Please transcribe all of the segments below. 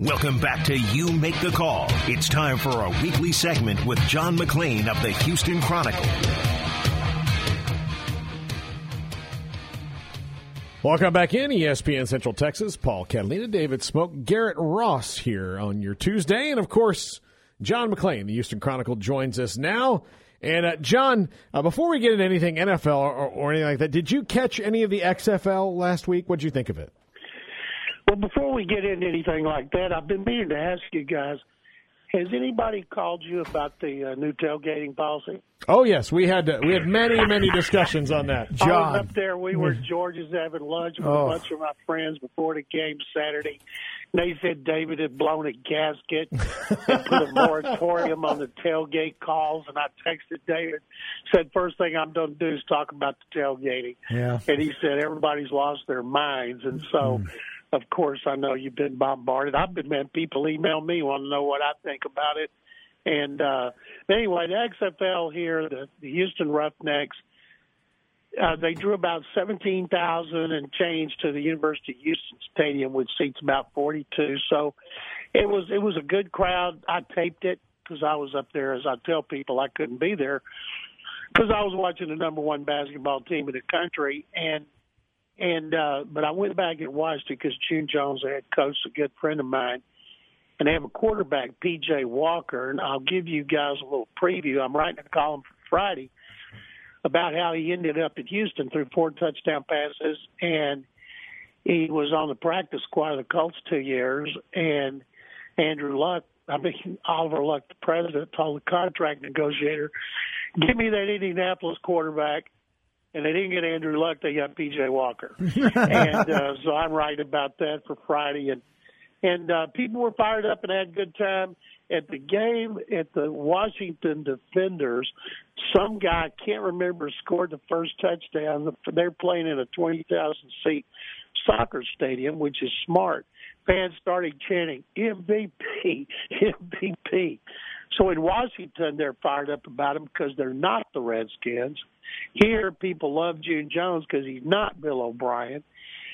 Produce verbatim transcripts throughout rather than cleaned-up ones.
Welcome back to You Make the Call. It's time for a weekly segment with John McClain of the Houston Chronicle. Welcome back in, E S P N Central Texas. Paul Catalina, David Smoke, Garrett Ross here on your Tuesday. And, of course, John McClain, the Houston Chronicle, joins us now. And, uh, John, uh, before we get into anything N F L or, or anything like that, did you catch any of the X F L last week? What did you think of it? Well, before we get into anything like that, I've been meaning to ask you guys, has anybody called you about the uh, new tailgating policy? Oh, yes. We had uh, we had many, many discussions on that. John. I was up there. We were at George's having lunch with oh. a bunch of my friends before the game Saturday. They said David had blown a gasket and put a moratorium on the tailgate calls. And I texted David, said, first thing I'm going to do is talk about the tailgating. Yeah. And he said, everybody's lost their minds. And so... Mm. Of course, I know you've been bombarded. I've been, man, people email me, want to know what I think about it. And uh, anyway, the X F L here, the, the Houston Roughnecks, uh, they drew about seventeen thousand and change to the University of Houston Stadium, which seats about forty-two. So it was it was a good crowd. I taped it because I was up there. As I tell people, I couldn't be there because I was watching the number one basketball team in the country. And And uh, but I went back and watched it because June Jones, the head coach, a good friend of mine, and they have a quarterback, P J Walker, and I'll give you guys a little preview. I'm writing a column for Friday about how he ended up at Houston through four touchdown passes, and he was on the practice squad of the Colts two years, and Andrew Luck, I mean, Oliver Luck, the president, told the contract negotiator, give me that Indianapolis quarterback. And they didn't get Andrew Luck; they got P J Walker, and uh, so I'm writing about that for Friday. And and uh, people were fired up and had a good time at the game at the Washington Defenders. Some guy, I can't remember, scored the first touchdown. They're playing in a twenty thousand seat soccer stadium, which is smart. Fans started chanting M V P, M V P. So in Washington, they're fired up about him because they're not the Redskins. Here, people love June Jones because he's not Bill O'Brien.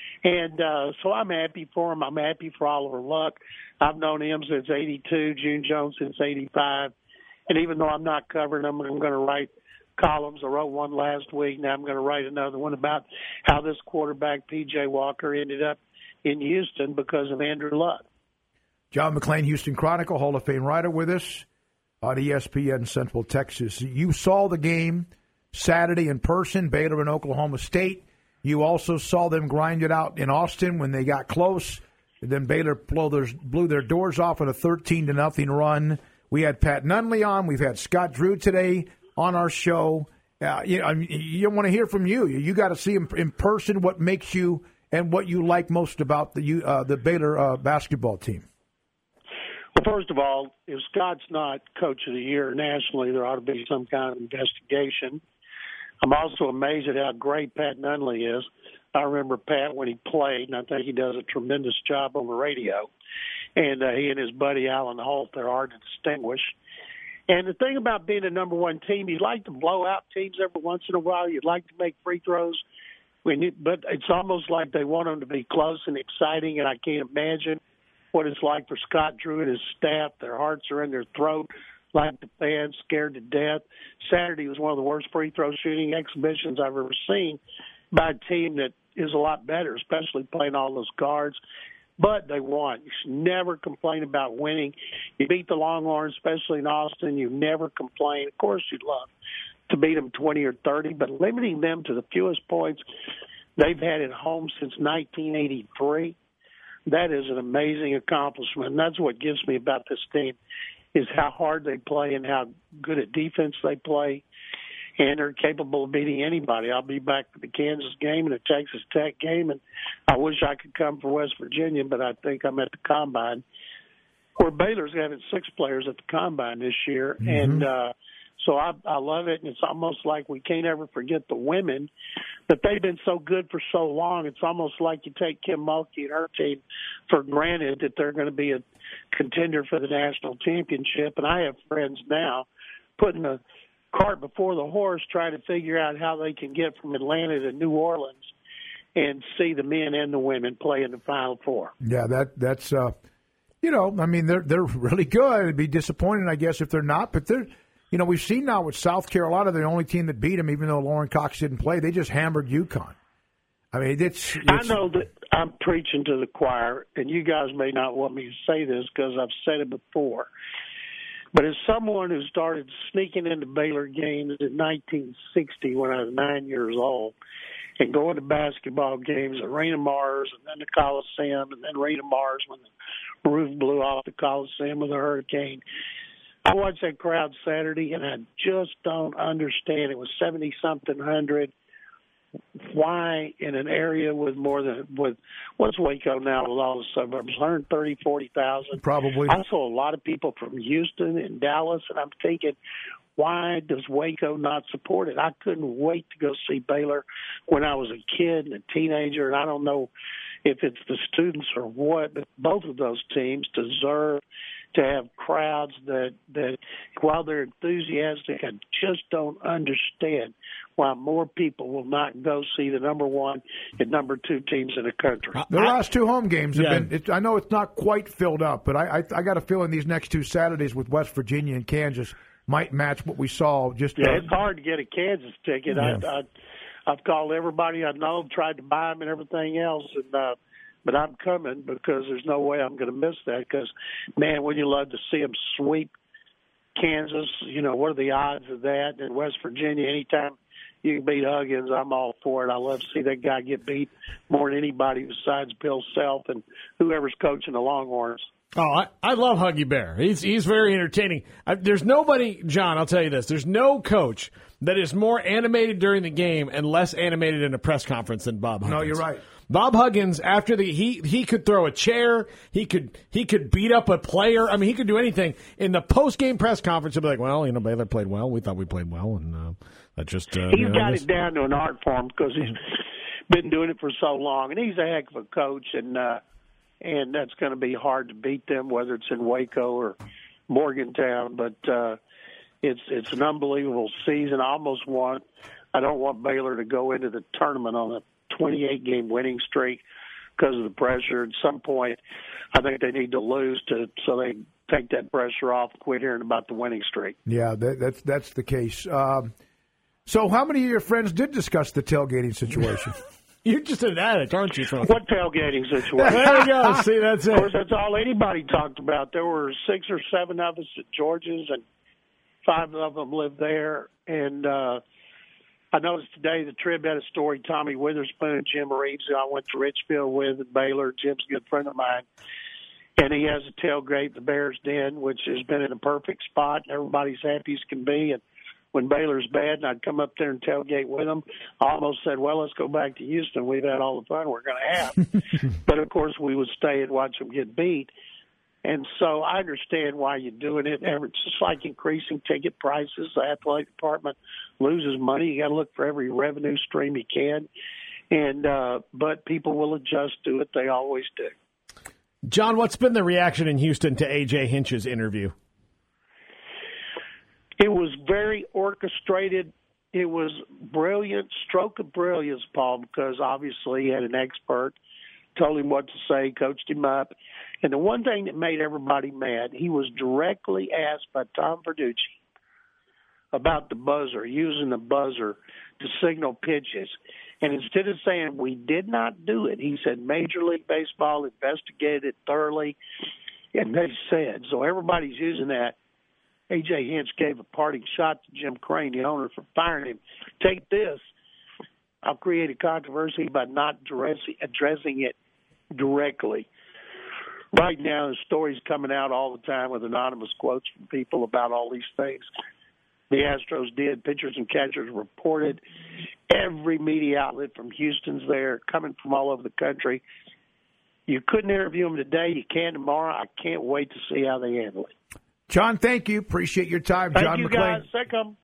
And uh, so I'm happy for him. I'm happy for Oliver Luck. I've known him since eighty-two, June Jones since eighty-five. And even though I'm not covering them, I'm going to write columns. I wrote one last week. Now I'm going to write another one about how this quarterback, P J Walker, ended up in Houston because of Andrew Luck. John McClain, Houston Chronicle, Hall of Fame writer with us on E S P N Central Texas. You saw the game Saturday in person, Baylor and Oklahoma State. You also saw them grind it out in Austin when they got close. And then Baylor blew their, blew their doors off in a thirteen to nothing run. We had Pat Nunley on. We've had Scott Drew today on our show. Uh, you know, you want to hear from you. You got to see him in person. What makes you and what you like most about the uh, the Baylor uh, basketball team? Well, first of all, if Scott's not Coach of the Year nationally, there ought to be some kind of investigation. I'm also amazed at how great Pat Nunley is. I remember Pat when he played, and I think he does a tremendous job on the radio. And uh, he and his buddy Alan Holt, they're hard to distinguish. And the thing about being a number one team, you'd like to blow out teams every once in a while. You'd like to make free throws. When you, but it's almost like they want them to be close and exciting, and I can't imagine what it's like for Scott Drew and his staff. Their hearts are in their throat, like the fans, scared to death. Saturday was one of the worst free throw shooting exhibitions I've ever seen by a team that is a lot better, especially playing all those guards. But they won. You should never complain about winning. You beat the Longhorns, especially in Austin. You never complain. Of course you'd love to beat them twenty or thirty, but limiting them to the fewest points they've had at home since nineteen eighty-three, that is an amazing accomplishment. And that's what gets me about this team is how hard they play and how good at defense they play. And they're capable of beating anybody. I'll be back for the Kansas game and the Texas Tech game, and I wish I could come for West Virginia, but I think I'm at the Combine, where Baylor's having six players at the Combine this year. Mm-hmm. And uh, so I, I love it, and it's almost like we can't ever forget the women, that they've been so good for so long. It's almost like you take Kim Mulkey and her team for granted that they're going to be a contender for the national championship. And I have friends now putting a cart before the horse trying to figure out how they can get from Atlanta to New Orleans and see the men and the women play in the Final Four. Yeah, that that's uh, you know, I mean, they're they're really good. It'd be disappointing, I guess, if they're not. But they're, you know, we've seen now with South Carolina, the only team that beat them, even though Lauren Cox didn't play, they just hammered UConn. I mean, it's, it's I know that I'm preaching to the choir, and you guys may not want me to say this because I've said it before. But as someone who started sneaking into Baylor games in nineteen sixty when I was nine years old, and going to basketball games at Raina Mars and then the Coliseum and then Raina Mars when the roof blew off the Coliseum with a hurricane, I watched that crowd Saturday, and I just don't understand. It was seventy-something hundred. Why in an area with more than with what's Waco now with all the suburbs, one hundred thirty, forty thousand? Probably. I saw a lot of people from Houston and Dallas, and I'm thinking, why does Waco not support it? I couldn't wait to go see Baylor when I was a kid and a teenager, and I don't know if it's the students or what, but both of those teams deserve to have crowds that, that while they're enthusiastic, I just don't understand why more people will not go see the number one and number two teams in the country. The last two home games have Yeah. been, it, I know it's not quite filled up, but I, I, I got a feeling these next two Saturdays with West Virginia and Kansas might match what we saw. Just Yeah, uh, it's hard to get a Kansas ticket. Yeah. I, I, I've called everybody I know, tried to buy them and everything else, and uh, but I'm coming because there's no way I'm going to miss that. Because, man, wouldn't you love to see them sweep Kansas? You know, what are the odds of that? And West Virginia, anytime you can beat Huggins, I'm all for it. I love to see that guy get beat more than anybody besides Bill Self and whoever's coaching the Longhorns. Oh, I, I love Huggy Bear. He's he's very entertaining. I, there's nobody, John, I'll tell you this. There's no coach that is more animated during the game and less animated in a press conference than Bob Huggins. No, you're right. Bob Huggins, after the he he could throw a chair, he could he could beat up a player. I mean, he could do anything. In the post game press conference, he'll be like, "Well, you know, Baylor played well. We thought we played well, and uh, that just uh, he's you know, got this- it down to an art form because he's been doing it for so long, and he's a heck of a coach, and uh, and that's going to be hard to beat them, whether it's in Waco or Morgantown. But uh, it's it's an unbelievable season. I almost want I don't want Baylor to go into the tournament on a twenty-eight game winning streak because of the pressure. At some point, I think they need to lose to so they take that pressure off and quit hearing about the winning streak. Yeah, that, that's that's the case. Um, so, how many of your friends did discuss the tailgating situation? You're just an addict, aren't you? From What tailgating situation? there you go. See, that's Of course, it. that's all anybody talked about. There were six or seven of us at George's, and five of them lived there. And uh, I noticed today the Trib had a story. Tommy Witherspoon and Jim Reeves, who I went to Richfield with at Baylor. Jim's a good friend of mine. And he has a tailgate, the Bears Den, which has been in a perfect spot. And everybody's happy as can be. And when Baylor's bad, and I'd come up there and tailgate with them, I almost said, well, let's go back to Houston. We've had all the fun we're going to have. But, of course, we would stay and watch them get beat. And so I understand why you're doing it. It's just like increasing ticket prices. The athletic department loses money. You got to look for every revenue stream you can. And uh, but people will adjust to it. They always do. John, what's been the reaction in Houston to A J Hinch's interview? It was very orchestrated. It was brilliant, stroke of brilliance, Paul, because obviously he had an expert, told him what to say, coached him up. And the one thing that made everybody mad, he was directly asked by Tom Verducci about the buzzer, using the buzzer to signal pitches. And instead of saying, we did not do it, he said, Major League Baseball investigated it thoroughly, and they said. So everybody's using that. A J Hinch gave a parting shot to Jim Crane, the owner, for firing him. Take this. I'll create a controversy by not addressing, addressing it directly. Right now, the stories coming out all the time with anonymous quotes from people about all these things. The Astros did. Pitchers and catchers reported. Every media outlet from Houston's there, coming from all over the country. You couldn't interview them today. You can tomorrow. I can't wait to see how they handle it. John, thank you. Appreciate your time. Thank John you, McClain. guys. Second.